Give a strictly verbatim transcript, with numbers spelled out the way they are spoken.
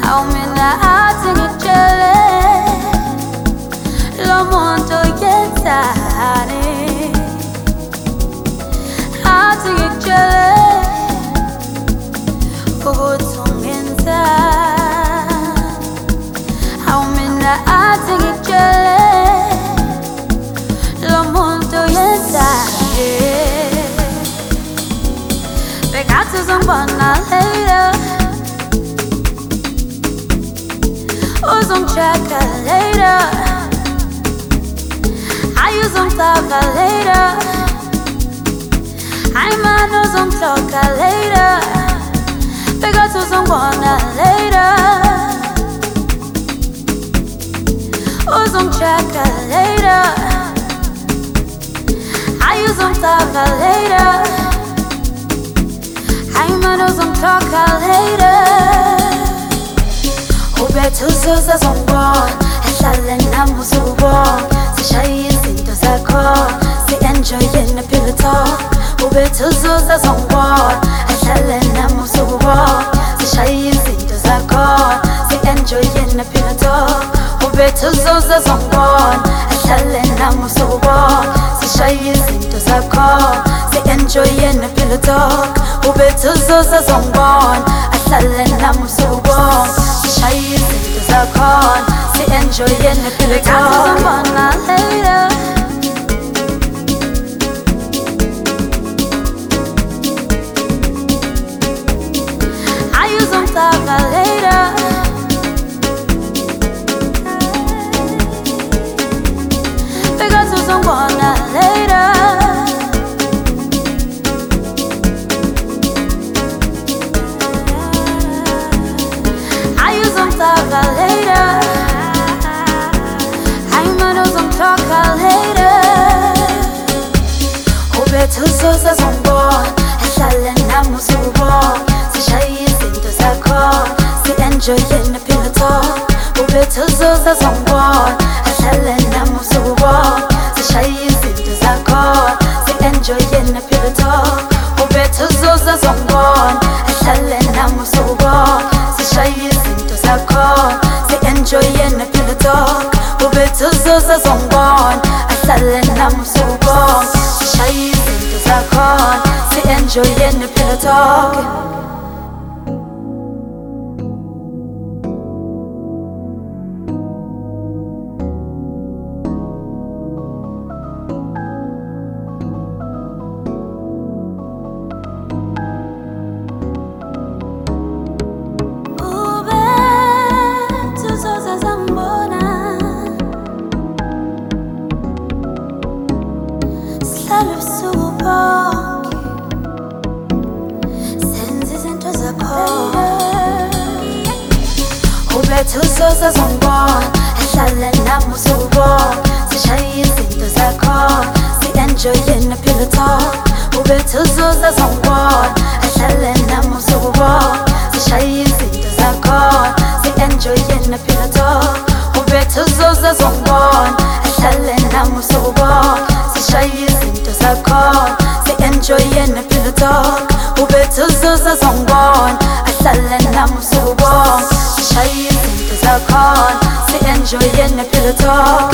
awumina athi ngikutshele lo muntu yenzani, athi ngikutshele ukuthi ungenzani. Awumina athi ngikutshele lo muntu yenzani, bekathi uzongibona later, uzongichecka later, hayi uzongitaka later, hayi man uzongihloka later, bekathi uzongibona later, uzongichecka later, hayi uzongitaka later, hayi man uzongihloka later. Ubethe uzuza zongibona, ehlale nami uzubona, sishaye izinto zakho, si-enjoye ne-pillow talk. Ubethe uzuza zongibona, ehlale nami uzubona, sishaye izinto zakho, si-enjoye ne-pillow talk. Ubethe uzuza zongibona, ehlale nami uzubona, sishaye izinto zakho, si-enjoye ne-pillow talk. Ubethe uzuza zongibona, ehlale nami uzubona, sishaye izinto zakho, si-enjoye ne-pillow talk. Bekathi uzongibona later, hayi uzongitaka later, bekathi uzongibona later, hayi uzongitaka later, hayi man uzongihloka later. Ubethe uzuza zongibona, ehlale nami uzubona, sishaye izinto zakho, si-enjoye ne-pillow talk. Ubethe uzuza zongibona, ehlale nami uzubona, sishaye izinto zakho, si-enjoye ne-pillow talk. Ubethe uzuza zongibona, ehlale nami uzubona, sishaye izinto zakho, si-enjoye ne-pillow talk. Ubethe uzuza zongibona, ehlale nami uzubona, sishaye izinto zakho, si-enjoye ne-pillow talk. Ubethe uzuza zongibona, ehlale nami uzubona, sishaye izinto zakho, si-enjoye ne-pillow talk. Ubethe uzuza zongibona, ehlale nami uzubona, sishaye izinto zakho, si-enjoye ne-pillow talk. Ubethe uzuza zongibona, ehlale nami uzubona, sishaye izinto zakho, si-enjoye ne-pillow talk. Ubethe uzuza zongibona, ehlale nami uzubona, sishaye izinto zakho, si-enjoye ne-pillow talk.